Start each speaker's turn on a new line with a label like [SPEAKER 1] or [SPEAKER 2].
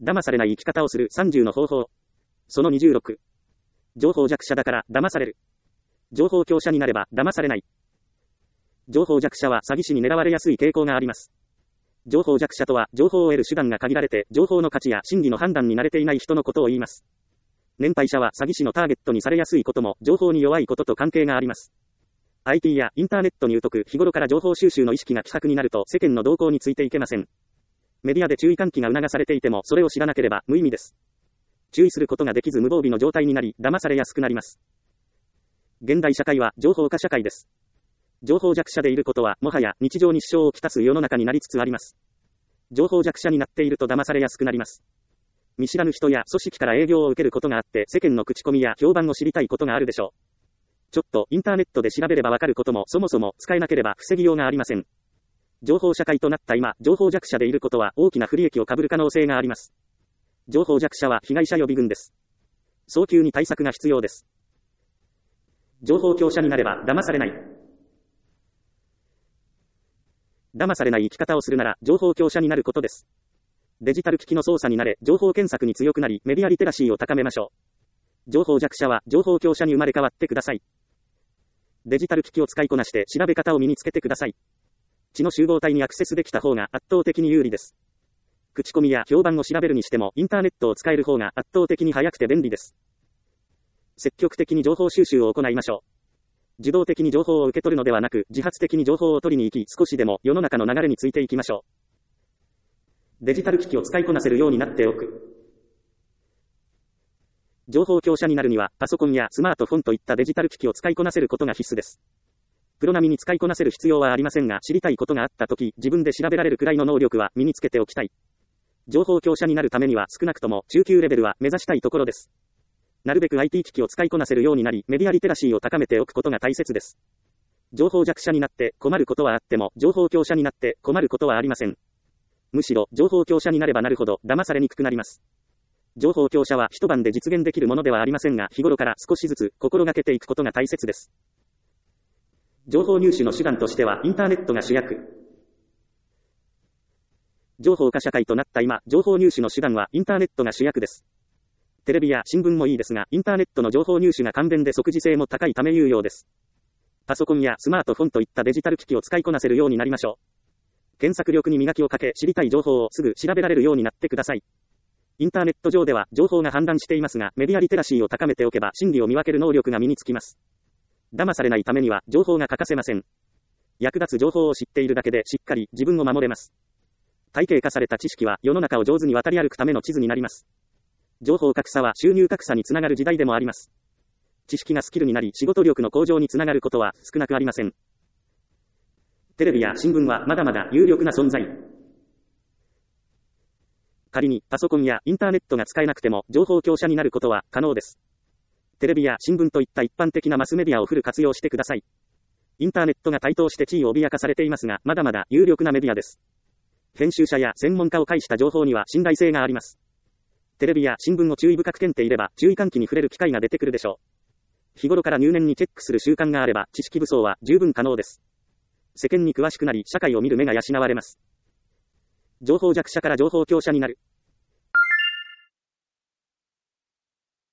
[SPEAKER 1] 騙されない生き方をする30の方法。その26。情報弱者だから騙される。情報強者になれば騙されない。情報弱者は詐欺師に狙われやすい傾向があります。情報弱者とは、情報を得る手段が限られて、情報の価値や真偽の判断に慣れていない人のことを言います。年配者は詐欺師のターゲットにされやすいことも、情報に弱いことと関係があります。IT やインターネットに疎く、日頃から情報収集の意識が希薄になると、世間の動向についていけません。メディアで注意喚起が促されていても、それを知らなければ無意味です。注意することができず無防備の状態になり、騙されやすくなります。現代社会は情報化社会です。情報弱者でいることは、もはや日常に支障をきたす世の中になりつつあります。情報弱者になっていると騙されやすくなります。見知らぬ人や組織から営業を受けることがあって、世間の口コミや評判を知りたいことがあるでしょう。ちょっとインターネットで調べればわかることもそもそも使えなければ防ぎようがありません。情報社会となった今、情報弱者でいることは大きな不利益を被る可能性があります。情報弱者は被害者予備軍です。早急に対策が必要です。情報強者になれば騙されない。騙されない生き方をするなら、情報強者になることです。デジタル機器の操作に慣れ、情報検索に強くなり、メディアリテラシーを高めましょう。情報弱者は、情報強者に生まれ変わってください。デジタル機器を使いこなして、調べ方を身につけてください。知の集合体にアクセスできた方が圧倒的に有利です。口コミや評判を調べるにしても、インターネットを使える方が圧倒的に早くて便利です。積極的に情報収集を行いましょう。受動的に情報を受け取るのではなく、自発的に情報を取りに行き、少しでも世の中の流れについていきましょう。デジタル機器を使いこなせるようになっておく。情報強者になるには、パソコンやスマートフォンといったデジタル機器を使いこなせることが必須です。プロ並みに使いこなせる必要はありませんが、知りたいことがあったとき、自分で調べられるくらいの能力は身につけておきたい。情報強者になるためには、少なくとも中級レベルは目指したいところです。なるべく IT 機器を使いこなせるようになり、メディアリテラシーを高めておくことが大切です。情報弱者になって困ることはあっても、情報強者になって困ることはありません。むしろ、情報強者になればなるほど、騙されにくくなります。情報強者は一晩で実現できるものではありませんが、日頃から少しずつ心がけていくことが大切です。情報入手の手段としては、インターネットが主役。情報化社会となった今、情報入手の手段はインターネットが主役です。テレビや新聞もいいですが、インターネットの情報入手が簡便で即時性も高いため有用です。パソコンやスマートフォンといったデジタル機器を使いこなせるようになりましょう。検索力に磨きをかけ、知りたい情報をすぐ調べられるようになってください。インターネット上では情報が氾濫していますが、メディアリテラシーを高めておけば真理を見分ける能力が身につきます。騙されないためには情報が欠かせません。役立つ情報を知っているだけでしっかり自分を守れます。体系化された知識は世の中を上手に渡り歩くための地図になります。情報格差は収入格差につながる時代でもあります。知識がスキルになり仕事力の向上につながることは少なくありません。テレビや新聞はまだまだ有力な存在。仮にパソコンやインターネットが使えなくても情報強者になることは可能です。テレビや新聞といった一般的なマスメディアをフル活用してください。インターネットが台頭して地位を脅かされていますが、まだまだ有力なメディアです。編集者や専門家を介した情報には信頼性があります。テレビや新聞を注意深く見ていれば、注意喚起に触れる機会が出てくるでしょう。日頃から入念にチェックする習慣があれば、知識武装は十分可能です。世間に詳しくなり、社会を見る目が養われます。情報弱者から情報強者になる。